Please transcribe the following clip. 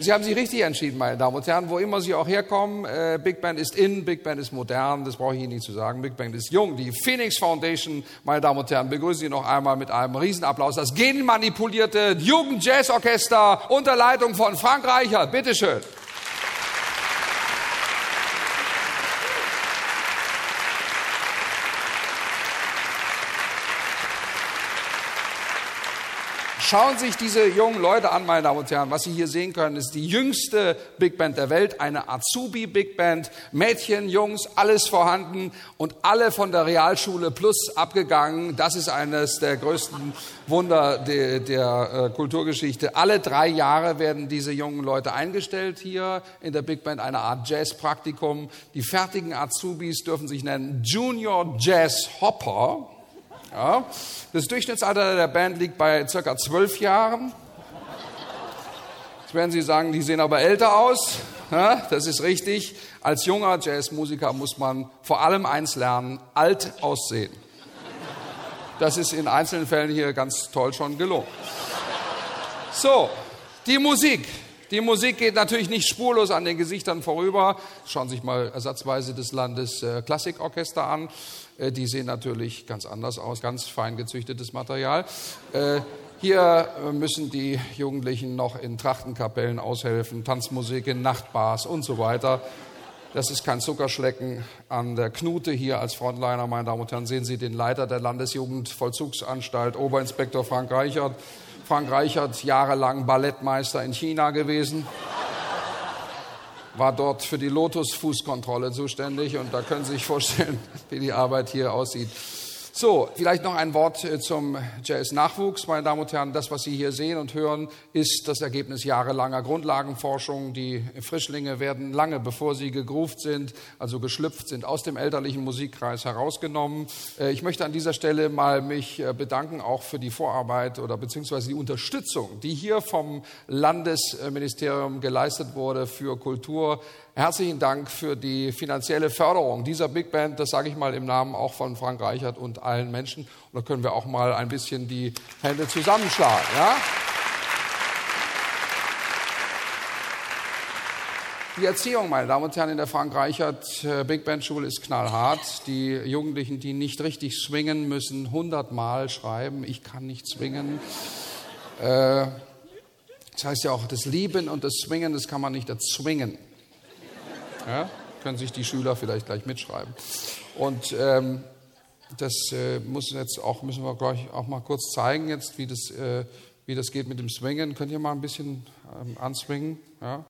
Sie haben sich richtig entschieden, meine Damen und Herren, wo immer Sie auch herkommen. Big Band ist in, Big Band ist modern, das brauche ich Ihnen nicht zu sagen. Big Band ist jung. Die Phoenix Foundation, meine Damen und Herren, begrüßen Sie noch einmal mit einem Riesenapplaus. Das genmanipulierte Jugendjazzorchester unter Leitung von Frank Reichert. Bitte schön. Schauen Sie sich diese jungen Leute an, meine Damen und Herren. Was Sie hier sehen können, ist die jüngste Big Band der Welt, eine Azubi-Big Band. Mädchen, Jungs, alles vorhanden und alle von der Realschule Plus abgegangen. Das ist eines der größten Wunder der Kulturgeschichte. Alle 3 Jahre werden diese jungen Leute eingestellt hier in der Big Band, eine Art Jazz-Praktikum. Die fertigen Azubis dürfen sich nennen Junior Jazz Hopper. Ja, das Durchschnittsalter der Band liegt bei ca. 12 Jahren. Jetzt werden Sie sagen, die sehen aber älter aus. Ja, das ist richtig. Als junger Jazzmusiker muss man vor allem eins lernen: alt aussehen. Das ist in einzelnen Fällen hier ganz toll schon gelungen. So, die Musik. Die Musik geht natürlich nicht spurlos an den Gesichtern vorüber. Schauen Sie sich mal ersatzweise des Landesklassikorchester an. Die sehen natürlich ganz anders aus, ganz fein gezüchtetes Material. Hier müssen die Jugendlichen noch in Trachtenkapellen aushelfen, Tanzmusik in Nachtbars und so weiter. Das ist kein Zuckerschlecken. An der Knute hier als Frontliner, meine Damen und Herren, sehen Sie den Leiter der Landesjugendvollzugsanstalt, Oberinspektor Frank Reichert. Frank Reichert, jahrelang Ballettmeister in China gewesen, war dort für die Lotusfußkontrolle zuständig und da können Sie sich vorstellen, wie die Arbeit hier aussieht. So, vielleicht noch ein Wort zum Jazz-Nachwuchs, meine Damen und Herren. Das, was Sie hier sehen und hören, ist das Ergebnis jahrelanger Grundlagenforschung. Die Frischlinge werden lange, bevor sie gegroovt sind, also geschlüpft sind, aus dem elterlichen Musikkreis herausgenommen. Ich möchte an dieser Stelle mal mich bedanken, auch für die Vorarbeit oder beziehungsweise die Unterstützung, die hier vom Landesministerium geleistet wurde für Kultur. Herzlichen Dank für die finanzielle Förderung dieser Big Band. Das sage ich mal im Namen auch von Frank Reichert und allen Menschen. Und da können wir auch mal ein bisschen die Hände zusammenschlagen. Ja? Die Erziehung, meine Damen und Herren, in der Frank Reichert Big Band Schule ist knallhart. Die Jugendlichen, die nicht richtig swingen, müssen 100-mal schreiben: Ich kann nicht swingen. Das heißt ja auch, das Lieben und das Swingen, das kann man nicht erzwingen. Ja, können sich die Schüler vielleicht gleich mitschreiben. Und das müssen wir gleich auch mal kurz zeigen, jetzt, wie das geht mit dem Swingen. Könnt ihr mal ein bisschen answingen? Ja?